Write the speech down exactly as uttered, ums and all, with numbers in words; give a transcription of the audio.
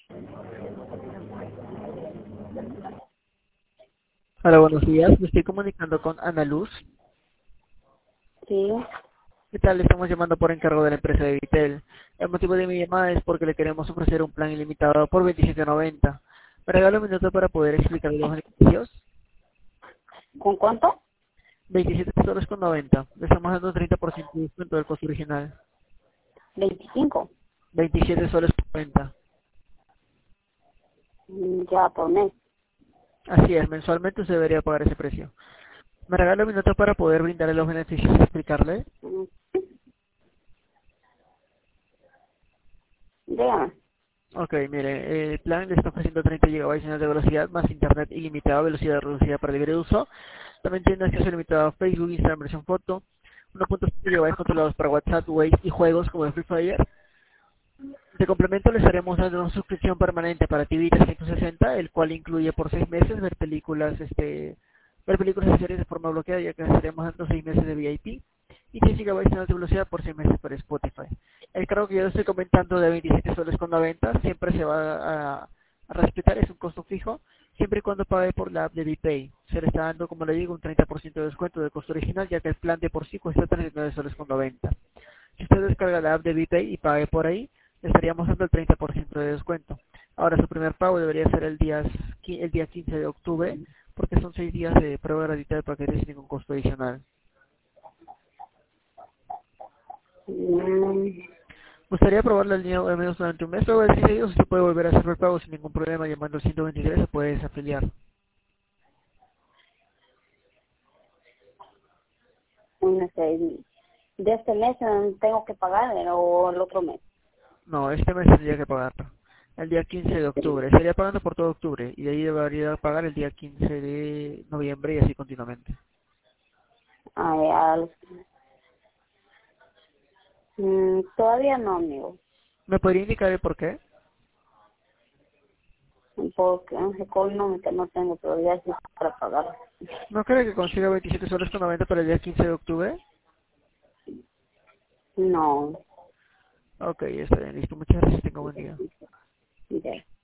Hola, buenos días. Me estoy comunicando con Ana Luz. Sí, ¿Qué tal? Le estamos llamando por encargo de la empresa de Vitel. El motivo de mi llamada es porque le queremos ofrecer un plan ilimitado por veintisiete noventa. Me regalo un minuto para poder explicarle los beneficios. ¿con cuánto? veintisiete soles con noventa. Le estamos dando un treinta por ciento de descuento del costo original. Veinticinco. veintisiete soles con noventa. Mm, ya por mes. Así es, mensualmente usted debería pagar ese precio. Me regalo un minuto para poder brindarle los beneficios y explicarle. Mm, dígame. Ok, mire, el plan le está ofreciendo treinta gigabytes de velocidad más internet ilimitada, velocidad reducida para libre uso. También tiene acceso ilimitado a Facebook, Instagram, versión foto. uno punto cinco gigabytes controlados para WhatsApp, Waze y juegos como el Free Fire. De complemento le estaremos dando una suscripción permanente para T V trescientos sesenta, el cual incluye por seis meses ver películas, este, ver películas y series de forma bloqueada, ya que le estaremos dando seis meses de V I P y diez gigabytes de alta velocidad por seis meses para Spotify. El cargo que yo le estoy comentando de veintisiete soles con noventa siempre se va a, a respetar, es un costo fijo, siempre y cuando pague por la app de VPay. Se le está dando, como le digo, un treinta por ciento de descuento del costo original, ya que el plan de por sí cuesta treinta y nueve soles con noventa. Si usted descarga la app de VPay y pague por ahí, le estaríamos dando el treinta por ciento de descuento. Ahora, su primer pago debería ser el día, qui- el día quince de octubre, porque son seis días de prueba gratuita de paquete sin ningún costo adicional. Mm, ¿Gustaría probar la línea al menos durante un mes? Luego de quince días usted puede volver a hacer el pago sin ningún problema llamando al ciento veintitrés, se puede desafiliar. no sé, de este mes eh, tengo que pagar eh, o el otro mes. No, este mes tendría que pagarlo. El día quince de octubre. Estaría pagando por todo octubre y de ahí debería pagar el día quince de noviembre y así continuamente. Ay, al- mm, todavía no, amigo, ¿Me podría indicar el por qué? porque hoy no, que no tengo todavía así para pagar. ¿No cree que consiga veintisiete soles con noventa para el día quince de octubre? No, Ok, está bien, listo. Muchas gracias. Tenga buen día. ya.